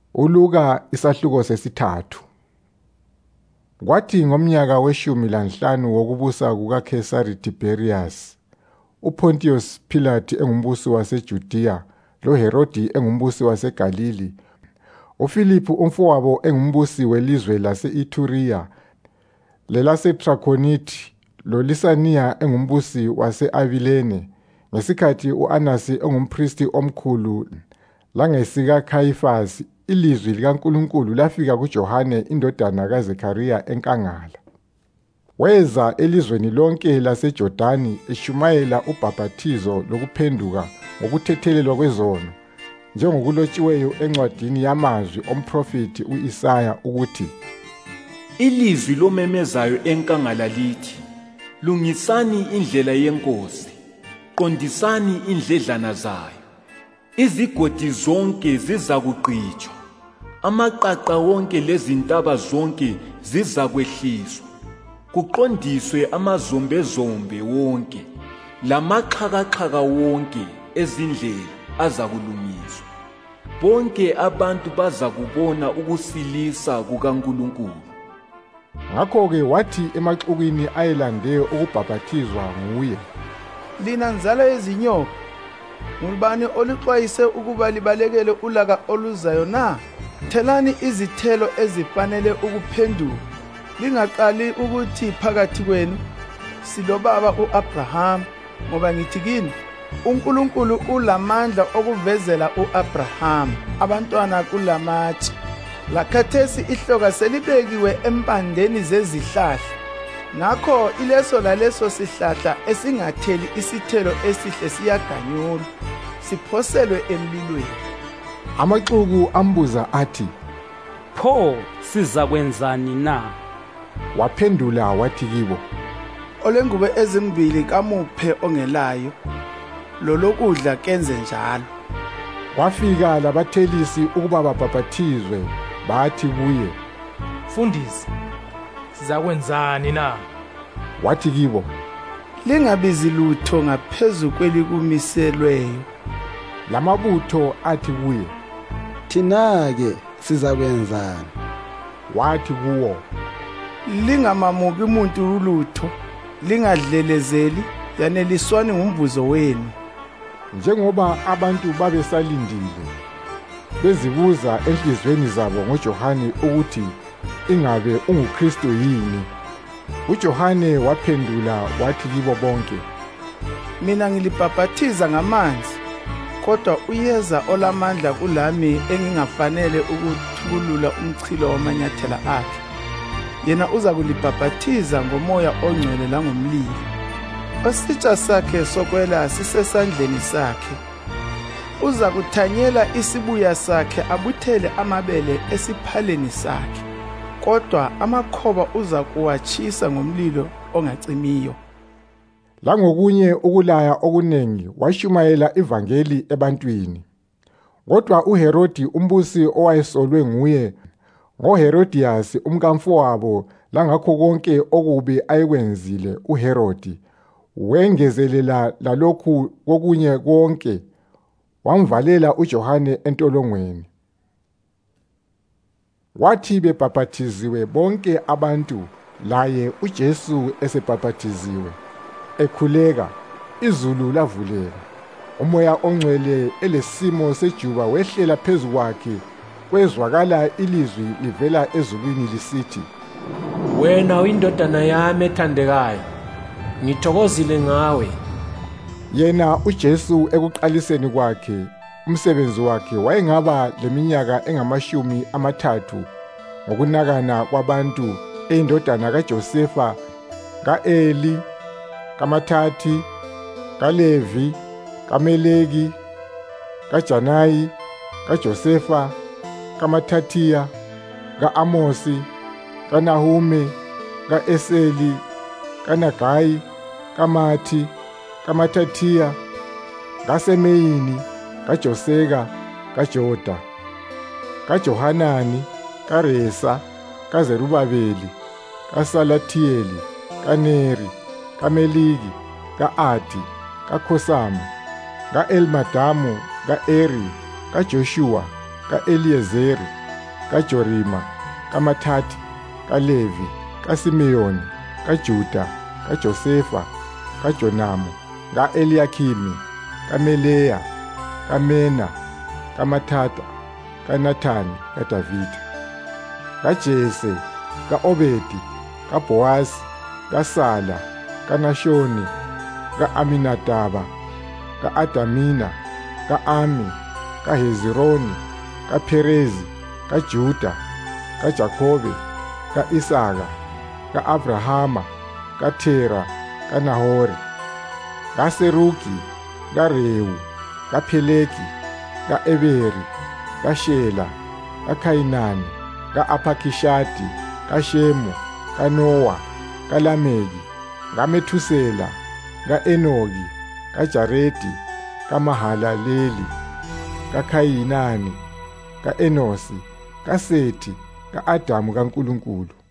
uLuka isahluko sesithathu. Kwathi ngomnyaka we-15 wokubusa kukaKesari Tiberius, uPontius Pilate engumbusi waseJudiya, loHerodi engumbusi waseGalili, uFiliphu umfowabo engumbusi welizwe lase-Ithuriya, lelaseTrakhonithi, loLisaniya engumbusi wase-Abilene, ngesikhathi u-Anasi engumpristi omkhulu, langesikaKhayifasi, ilizwi likaNkulunkulu lafika kuJohane indodana kaZekhariya enkangala. Weza elizweni lonke laseJordani eshumayela ubhaphathizo lokuphenduka ngokuthethelelwa kwezono, njengokulotshiweyo encwadini yamazwi omphrofethi u-Isaya ukuthi, ilizwi lomemezayo enkangala lithi, lungisani indlela yeNkosi, qondisani indledlana zayo. Izigodi zonke zizakugqitshwa, amaqaqa wonke lezintaba zonke zizakwehliswa, kuqondiswe amazombezombe wonke, lamaxhakaxhaka wonke ezindlela azakulungiswa. Bonke abantu bazakubona ukusilisa kukaNkulunkulu. Ngakho-ke wathi emaxukwini ayelande ukubhaphathizwa nguye, lina nzala yezinyoka, ngubani olixwayise ukuba libalekele ulaka oluzayo na? Thelani izithelo ezifanele ukuphenduka, lingaqali ukuthi phakathi kwenu silobaba u-Abraham, ngoba ngithi kini, uNkulunkulu ulamandla okuvezela u-Abraham abantwana kulamatshe. Lakhathesi ihloka selibekiwe empandeni zezihlahla. Ngakho ileso laleso sihlahla esingatheli isithelo esihle siyaganyulwa, siphoselwe emlilweni. Amaxuku ambuza athi, pho sizakwenzani na? Waphendula wathi kibo, olengubo ezimbili kamuphe ongelayo, lolokudla kenze njalo. Kwafika labathelisi ukuba babhaphathizwe, bathi kuye, Mfundisi, sizakwenzani na? Wathi kibo, lingabizi lutho ngaphezu kwelikumiselweyo. Lamabutho athi kuye, thina-ke sizakwenzani? Wathi kuwo, lingamamuki umuntu ulutho, lingadlelezeli, yaneliswani ngumvuzo wenu. Njengoba abantu babesalindile, bezibuza enhlizweni zabo ngoJohane ukuthi ingabe unguKristu yini, uJohane waphendula wathi kibo bonke, mina ngilibhaphathiza ngamanzi, kodwa uyeza olamandla kulami engingafanele ukuthukulula umchilo wamanyathela akhe. Yena uza kulibhaphathiza ngomoya ongcwele langomlilo. Isitsha sakhe sokwela sisesandleni sakhe. Uza kuthanyela isibuya sakhe abuthele amabele esiphaleni sakhe, kodwa amakhoba uza kuwatshisa ngomlilo ongacimiyo. Langokunye ukulaya okunengi washumayela ivangeli ebantwini. Kodwa uHerodi umbusi owayesolwe nguye ngoHerodiyasi umkamfowabo, langakho konke okubi ayekwenzile uHerodi, wengezelela lalokhu kokunye konke, wamvalela uJohane entolongweni. Wathi bebhaphathiziwe bonke abantu, laye uJesu esebhaphathiziwe, ekhuleka, izulu lavuleka, umoya ongcwele elesimo sejuba wehlela phezu kwakhe, kwezwakala ilizwi livela ezulwini lisithi, wena uyindodana yami ethandekayo, ngithokozile ngawe. Yena uJesu ekuqaliseni kwakhe umsebenzi wakhe wayengaba leminyaka enga30 ngokunakana kwabantu, eyindodana kaJosefa, ka-Eli, kaMathathi, kaLevi, kaMeleki, kaJanayi, kaJosefa, kaMathathiya, ka-Amosi, kaNahume, ka-Eseli, kaNagayi, kaMathi, kaMathathiya, kaSemeyini, kaJoseka, kaJoda, kaJohanani, kaResa, kaZerubabeli, kaSalathiyeli, kaNeri, kaMeliki, ka-Adi, kaKhosamu, ka-Elmadamu, ka-Eri, kaJoshuwa, ka-Eliyezeri, kaJorima, kaMathathi, kaLevi, kaSimeyoni, kaJuda, kaJosefa, kaJonamu, ka-Eliyakhimi, kaMeleya, kaMena, kaMathatha, kaNathani, kaDavida, kaJese, ka-Obedi, kaBhowazi, kaSala, kaNashoni, ka-Aminadaba, ka-Adamina, ka-Ami, kaHezironi, kaPherezi, kaJuda, kaJakhobe, ka-Isaka, ka-Abrahama, kaThera, kaNahori, kaSerugi, kaRewu, kaPhelegi, ka-Eberi, kaShela, kaKhayinani, ka-Aphakishadi, kaShemu, kaNowa, kaLameki, kaMethusela, ka-Enoki, kaJaredi, kaMahalaleli, kaKhayinani, ka-Enosi, kaSethi, ka-Adamu kaNkulunkulu.